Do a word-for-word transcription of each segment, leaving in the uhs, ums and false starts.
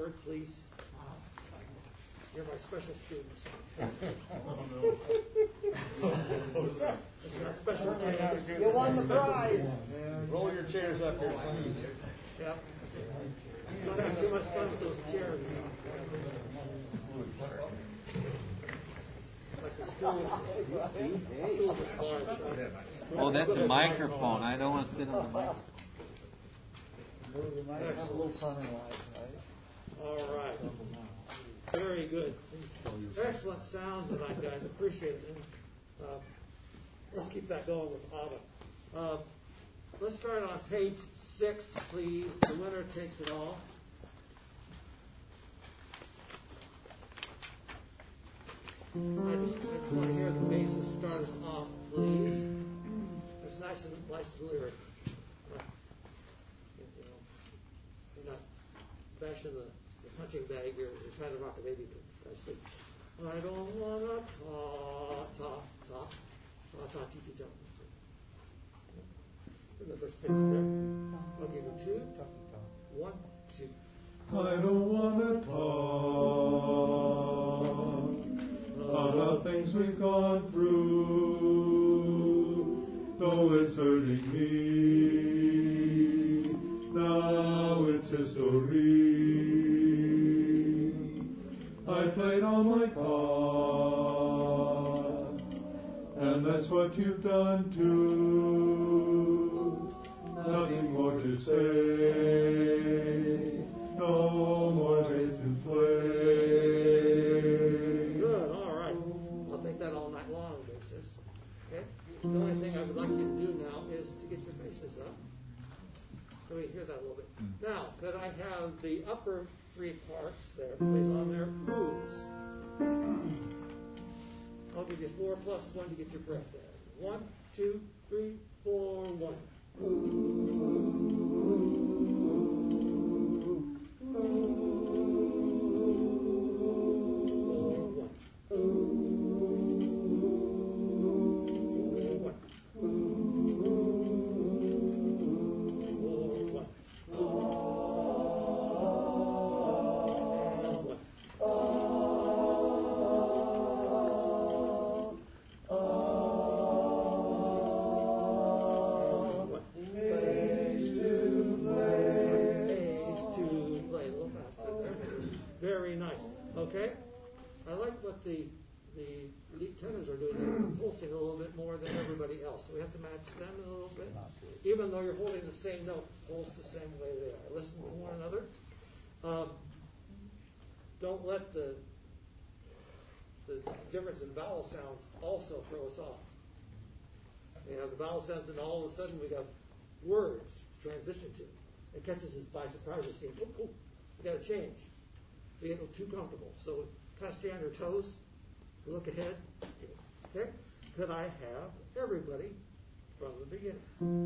word, please? You're my special students. It's not special day. You won the prize. Roll your chairs up here, please. Yep. Don't have too much fun with those chairs. Like the schools. Schools at bars. Oh, that's a microphone. I don't want to sit on the microphone. All right. Very good. Excellent sound tonight, guys. Appreciate it. And, uh, let's keep that going with Abba. Uh, let's start on page six, please. The winner takes it all. I just, I just want to hear the bassist start us off, please. It's nice and nice lyric. Uh, you know, you're not bashing the, the punching bag. You're, you're trying to rock a baby to sleep. I don't wanna ta ta ta ta ta ti ti ta. In the first page there. I'll give you two. One, two. I don't wanna talk about things we've gone through, though it's hurting me. Now it's history. I played all my cards, and that's what you've done too. Nothing more to say, no more ways to play. Good, all right. I'll take that all night long, basis. Okay? The only thing I would like you to do now is to get your faces up, so we hear that a little bit. Now, could I have the upper three parts there, please, on there? Who's? I'll give you four plus one to get your breath there. One, two, three, four, one. Very nice. Okay? I like what the the lead tenors are doing. They're pulsing a little bit more than everybody else. So we have to match them a little bit. Even though you're holding the same note, pulse the same way they are. Listen to one another. Um, don't let the the difference in vowel sounds also throw us off. You have the vowel sounds, and all of a sudden we got words to transition to. It catches us by surprise. It seems, oh, oh, we got to change. Be a little too comfortable. So kind of stay on your toes. Look ahead. Okay? Could I have everybody from the beginning?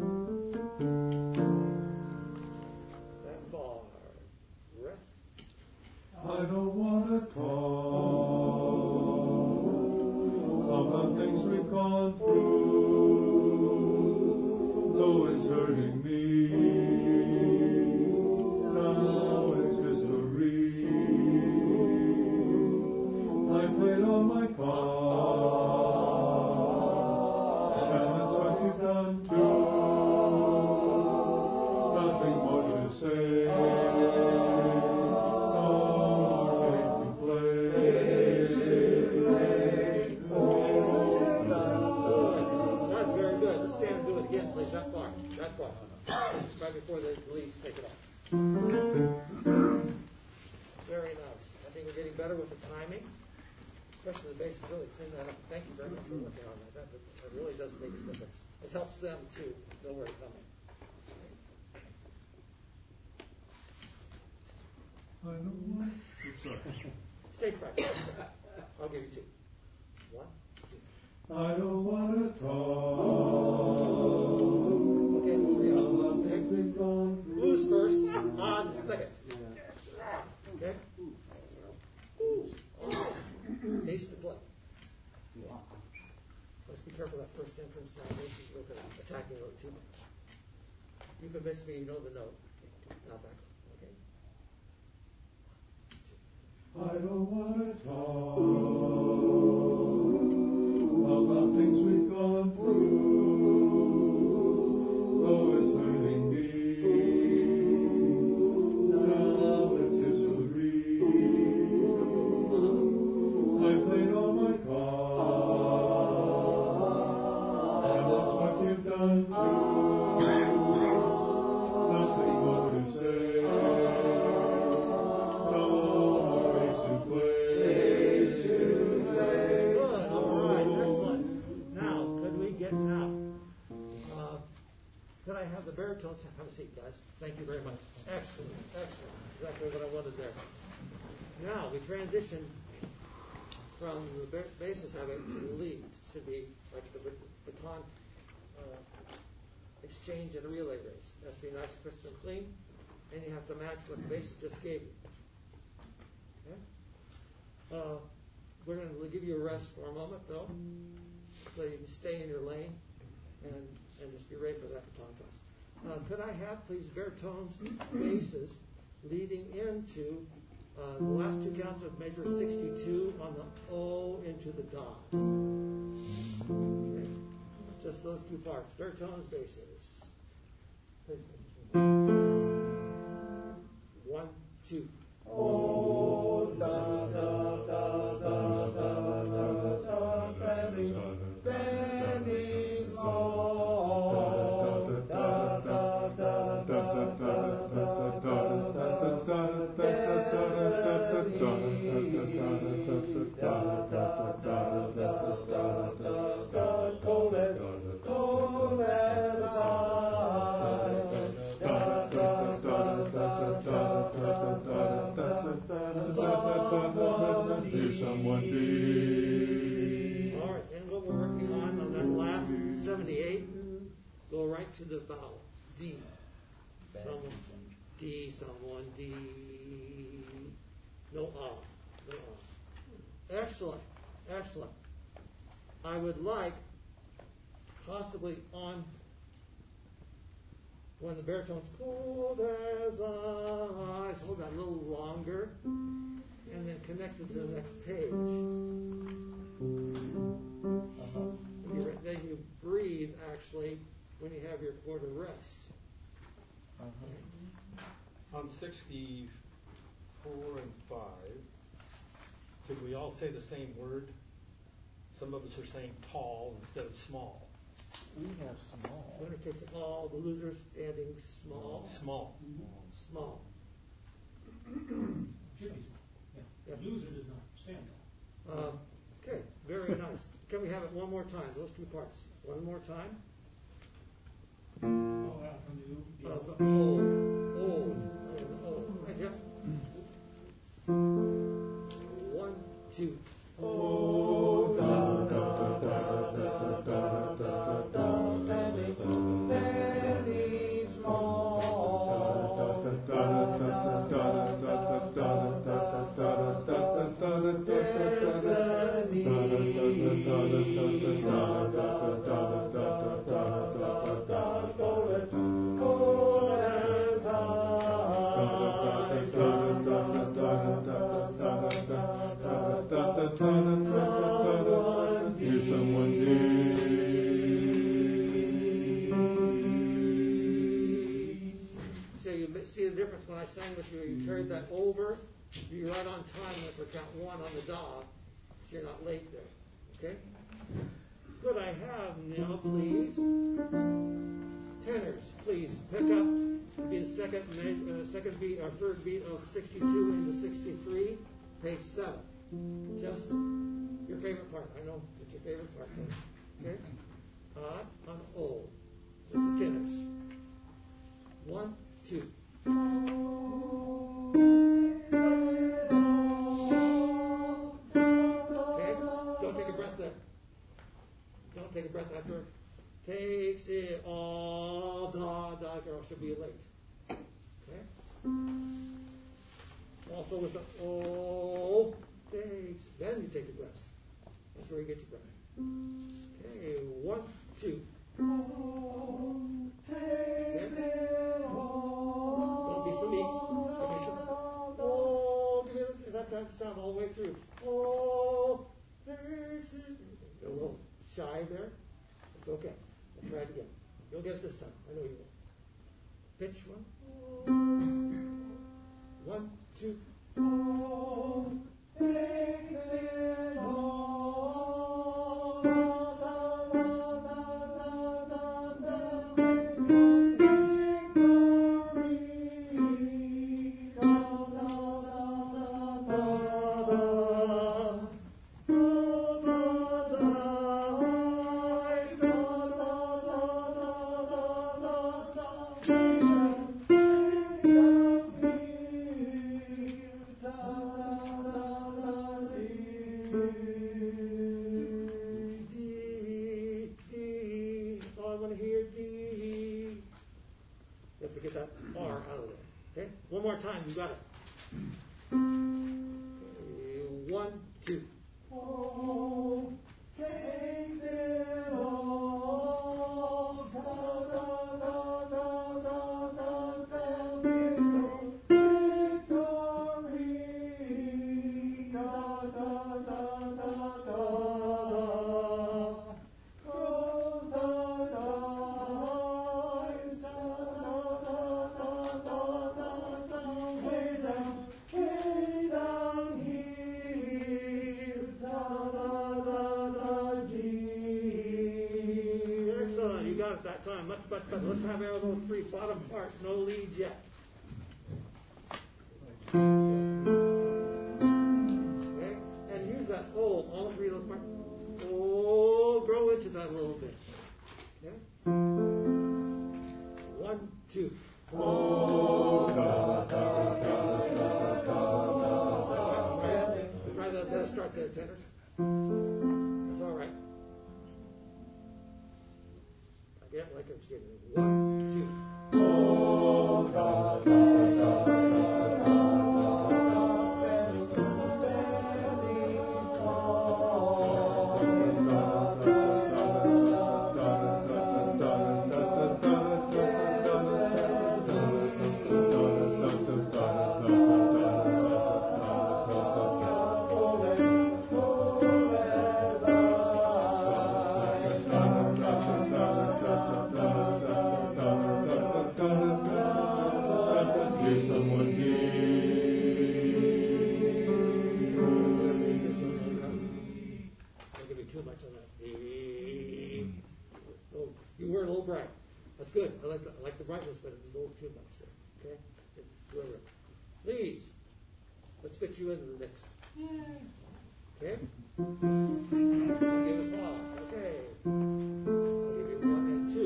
That bar. Breath. I don't want to talk about things we've gone through, though it's hurting me. Now it's history. I played all my cards, and that's what you've done too. Nothing more to say, no more games to play. That's very good. Let's stand and do it again, please. That far. That far. Right before the leads take it off. Very nice. I think we're getting better with the timing. Especially the bass really clean that up. Thank you very much for working on that. That, that really does make a difference. It helps them to know where to come in. I don't want. Oops, sorry. Stage practice. I'll give you two. One, two. I don't want to talk. Okay, three of them. Okay. We've gone through. Blues first. On second. Okay. Ace to play. Let's be careful that first entrance now. Ace is looking at attacking note too much. You convince me you know the note. Now back up. Okay. I don't want to talk about things we've gone through, though it's hurting me. Now it's history. I played all my cards, and that's what you've done too. Nothing more to say. Could I have the baritones have a seat, guys? Thank you very much. Excellent, excellent. Exactly what I wanted there. Now we transition from the basses having to the lead. Should be like the baton uh, exchange in a relay race. It has to be nice, crisp, and clean, and you have to match what the basses just gave you. Okay? Uh, we're going to give you a rest for a moment, though, so you can stay in your lane and and just be ready for that baton toss. Uh, could I have, please, baritones, basses, leading into uh, the last two counts of measure sixty-two on the O into the Do's. Okay. Just those two parts. Baritones, basses. One, two. Oh, da, da, da, da, da, da, da, standing, standing small. Someone be. All right, and what we're working on on that last seventy-eight, go right to the vowel D. Someone D, someone D. No ah, no ah. Excellent, excellent. I would like possibly on when the baritone's cold as ice, hold that a little longer, and then connect it to the next page. Uh-huh. You, then you breathe, actually, when you have your quarter rest. Uh-huh. On sixty-four and five, could we all say the same word? Some of us are saying tall instead of small. We have small. Winner takes all, the losers standing small. Small. Small. Should be small. Yeah. Yeah. The loser does not stand tall. Uh, okay, very nice. Can we have it one more time, those two parts? One more time. Oh, wow, from the Uh, yeah. the old, old, old. Right, Jeff? One, two. Oh, da, da, da, da, da, da, da, standing, standing small. Here's someone dear. So you see the difference when I sang with you. You carried that over. You're right on time for count one on the dog, so you're not late there. Okay? Could I have now, please, tenors, please pick up be the second uh, second beat or third beat of sixty-two into sixty-three, page seven. Just your favorite part. I know it's your favorite part. Okay? Uh, on O. Just the tenors. One, two. Okay? Don't take a breath there. Don't take a breath after. Takes it all, da, da, or she'll be late. Okay? Also with the O, takes, then you take a breath. That's where you get your breath. Okay, one, two. Okay? Don't be silly. Okay, so, oh, that's that sound. right through. All things. A little shy there. It's okay. We'll try it again. You'll get it this time. I know you will. Pitch one. One, two. All things in all. One more time, you got it. Okay, one, two. All things in all. Da, da, da, da, da, da, da. Victory. Da, da, da, da, da. That time, much, much better. Let's have all those three bottom parts, no leads yet. Okay, and use that oh, all three of those parts. Oh, grow into that a little bit. Okay, one, two. Oh, da, da, da, da, da, da. Let's try that. Let's start there, tenors. That's all right. Yeah, like it's getting one, two. Oh, da, da, da, da, That's good. I like the, I like the brightness, but it's a little too much there. Okay? Whoever. Leads. Let's fit you into the mix. Okay? I'll give us all. Okay. I'll give you one and two.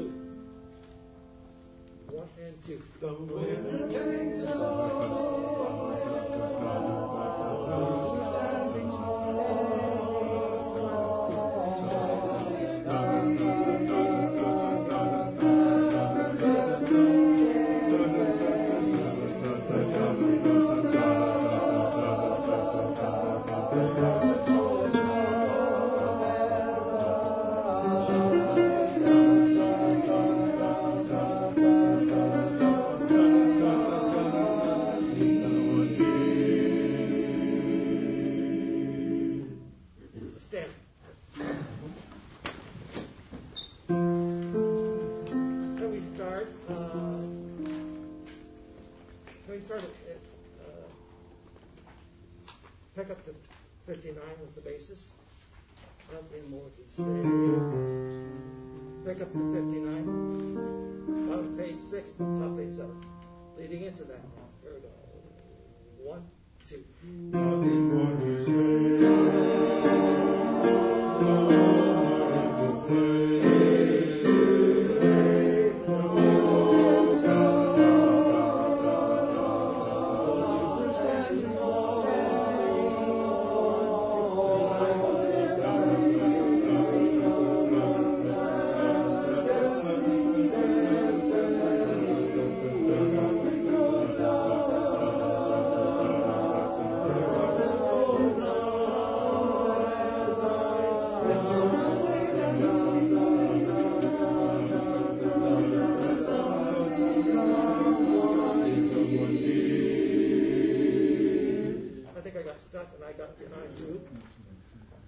One and two. The winner takes it all. Standing small. Pick up to fifty-nine with the basis. Up in more to C. Pick up to fifty-nine. Bottom page six, top page seven. Leading into that. Here we go. One, two. Nothing more to say.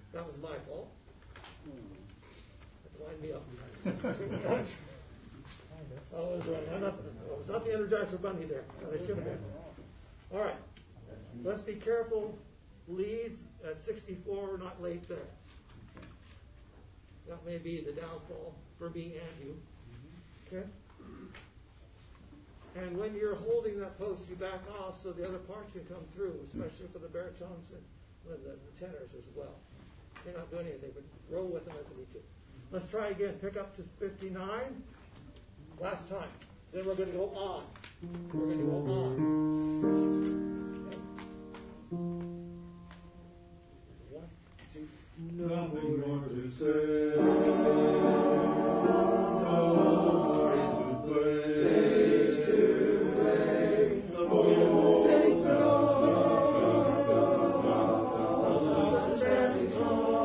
That was my fault. Wind me up. Oh, it was right. I'm not, it was not the Energizer Bunny there. But I should have been. All right. Let's be careful. Leads at sixty-four, not late there. That may be the downfall for me and you. Okay? And when you're holding that post, you back off so the other parts can come through, especially for the baritones and the, the tenors as well. You're not doing anything, but roll with them as they need to. Let's try again. Pick up to fifty-nine. Last time. Then we're going to go on. We're going to go on. One, two. Nothing more to say. No worries to play. To play. The whole standing tall.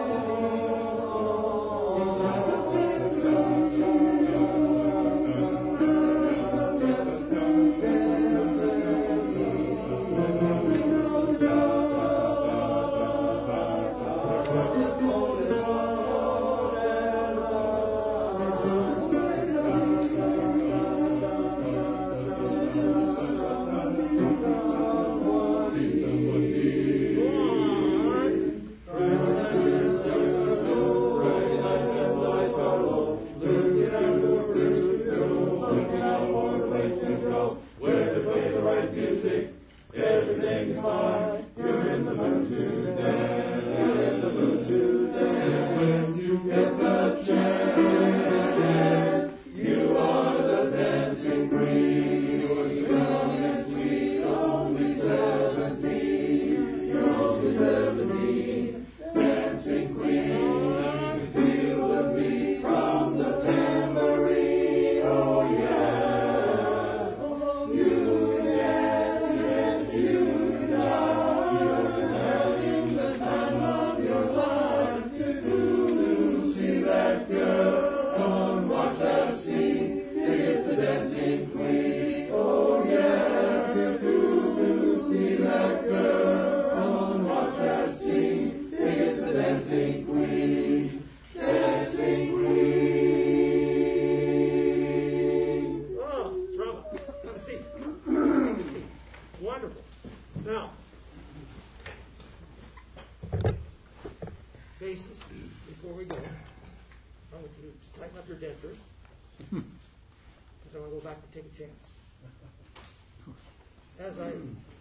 As I,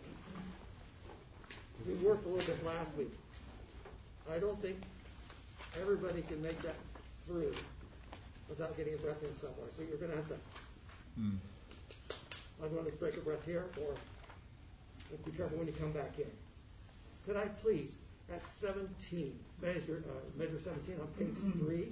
we worked a little bit last week. I don't think everybody can make that through without getting a breath in somewhere. So you're going to have to, mm. I'm going to break a breath here, or be careful when you come back in. Could I please, at seventeen, measure uh, measure seventeen on page three.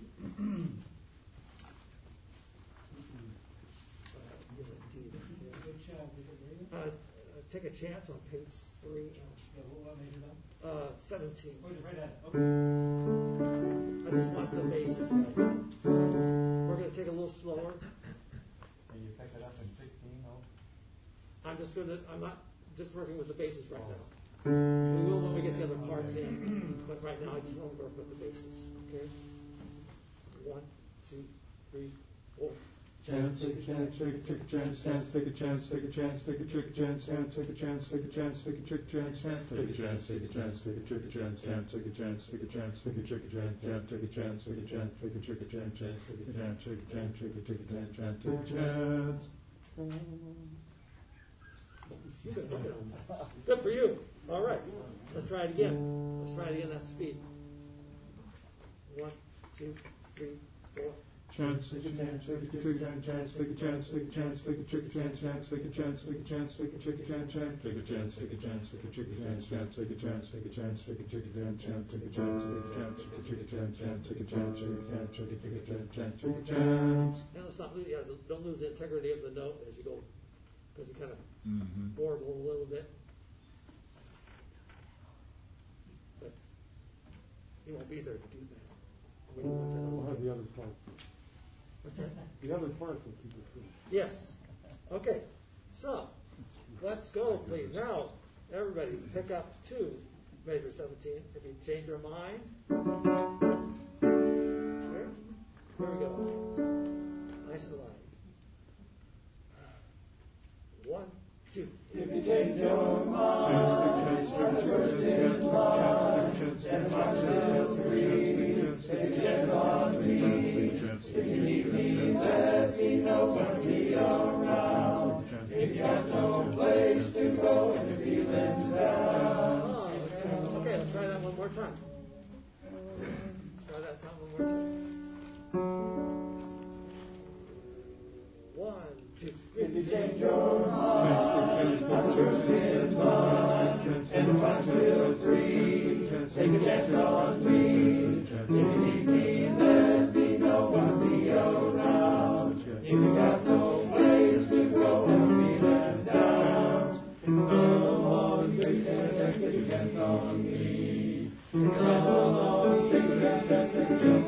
Uh, uh, take a chance on page three. Yeah, what measure though? Uh, seventeen. Oh, you're right at it. Okay. I just want the bases right. We're going to take a little slower. And you pick it up in sixteen, no? I'm just going to, I'm not just working with the bases right now. We will when we get the other parts in, but right now I just want to work with the bases. Okay? One, two, three, four. Chance, take a chance, take a trick, chance, chance, take a chance, take a chance, take a trick, chance, chance, take a chance, take a chance, take a trick, chance, chance, take a chance, take a chance, take a trick, chance, chance, take a chance, take a chance, take a trick, chance, chance, take a chance, take a chance, take a trick, chance, chance, take a chance, take a chance, take a trick, chance, chance, take a chance. You've been working on this. Good for you. All right. Let's try it again. Let's try it again at speed. One, two, three, four. Chance, take a chance, take a trick, chance, chance, take a chance, take a chance, take a trick, chance, chance, take a chance, take a chance, take a trick, chance, chance, take a chance, take a chance, take a trick, chance, chance, take a chance, take a chance, take a trick, chance, chance, take a chance, take a chance, take a trick, chance, chance, take a chance, take a chance, take a trick, chance, chance, take a chance. Now let's not lose, yeah, don't lose the integrity of the note as you go, because you kind of Mm-hmm. warble a little bit. But you won't be there to do that. We don't want that on We'll have tape. the other parts. What's that? The other parts will keep us free. Yes. Okay. So, let's go, please. Now, everybody, pick up to Measure seventeen. If you change your mind, here, here we go. Nice and light. One, two. If you change your mind, and one, two, three, take a chance on me. If you need me, let me know I'll be around. If you got no place to go and you're feeling down. Oh, let's try, okay, let's try that one more time. Let's try that time one more time. One, two. If you change your mind, I'm in mine, and one, two, three, take a chance on me. If you need me, let me know I'll be around. If you got no place to go and I'm feeling down, come on, take a chance on me. Come on, take a chance, take a chance